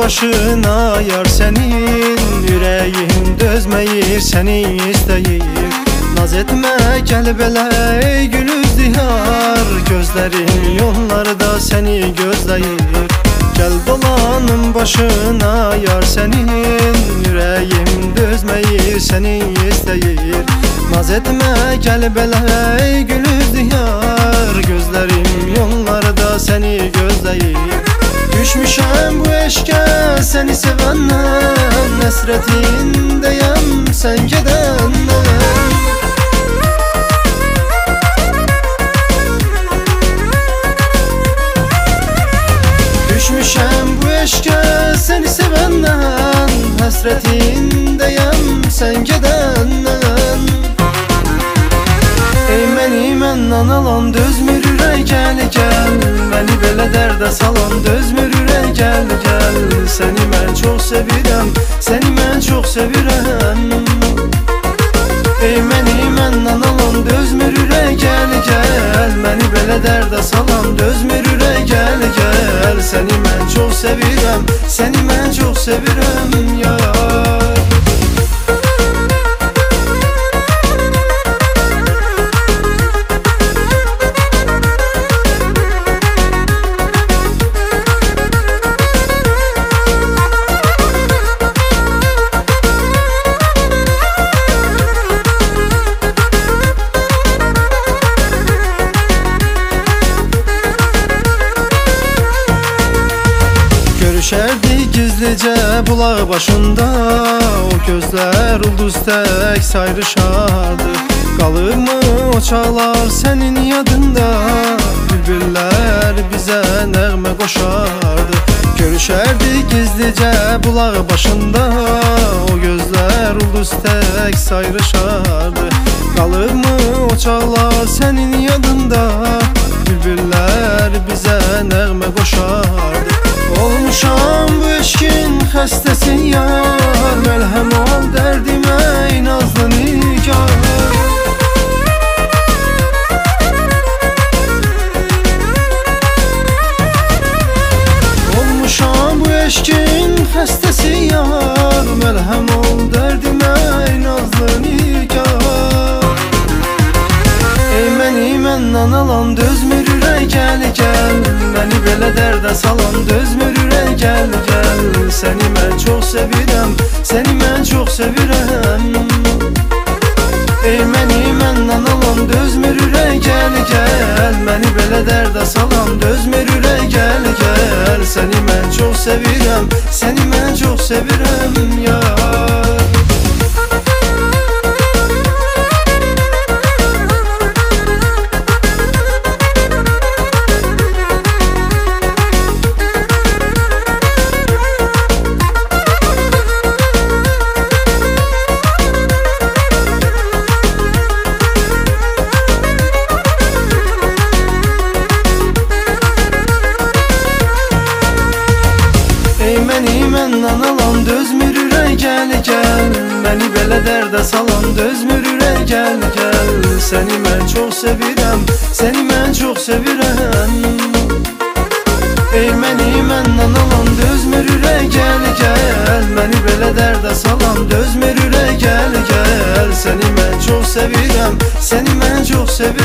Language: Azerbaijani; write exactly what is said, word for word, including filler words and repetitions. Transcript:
başına yar senin, yüreğin dözmeyir seni isteyir. Naz etme gel belə ey gül izdihar, gözlerin yollarda seni gözleyir. Gel dolanım başına yar senin, yüreğim dözmeyir seni isteyir. Naz etme gel belə ey gül izdihar, gözlerim yollarda seni gözleyir. Düşmüşəm bu eşkə seni sevəndən, həsrətindəyəm sən gedəndən. Düşmüşəm bu eşkə seni sevəndən, həsrətindəyəm sən gedəndən. Ey məni məndən alan dözmür ürək gəl gəl, məni belə dərdə salan dözmür ürək gəl gəl. Səni mən çox sevirəm, səni mən çox sevirəm. Ey məni məndən alan dözmür ürək gəl gəl, məni belə dərdə salan dözmür ürək gəl gəl. Səni mən çox sevirəm, səni mən çox sevirəm yar. Görüşərdik gizlicə bulaq başında, o gözlər ulduz tək sayrışardı. Qalırmı o çağlar sənin yadında, bülbüllər bizə nəğmə qoşardı. Görüşərdik gizlicə bulaq başında, o gözlər ulduz tək sayrışardı. Qalırmı o çağlar sənin yadında, bülbüllər bizə nəğmə qoşardı. Olmuşam bu eşkin xəstəsi yar, məlhəm ol dərdimə ey nazlı nigar. Olmuşam bu eşkin xəstəsi yar, məlhəm ol dərdimə ey nazlı nigar. Ey məni məndən alan dözmür ürək gəl gəl, məni belə dərdə salan dözmür ürək gəl gəl. Səni mən çox sevirəm, səni mən çox sevirəm. Ey məni məndən alan dözmür ürək gəl gəl, məni belə dərdə salan dözmür ürək gəl gəl. Səni mən çox sevirəm, səni mən çox sevirəm yar. Məni məndən alan dözmür ürək gəl gəl, məni belə dərdə salan dözmür ürək gəl gəl. Səni mən çox sevirəm, səni mən çox sevirəm. Ey məni məndən alan dözmür ürək gəl gəl, məni belə dərdə salan dözmür ürək gəl gəl. Səni mən çox sevirəm, səni mən çox sevirəm.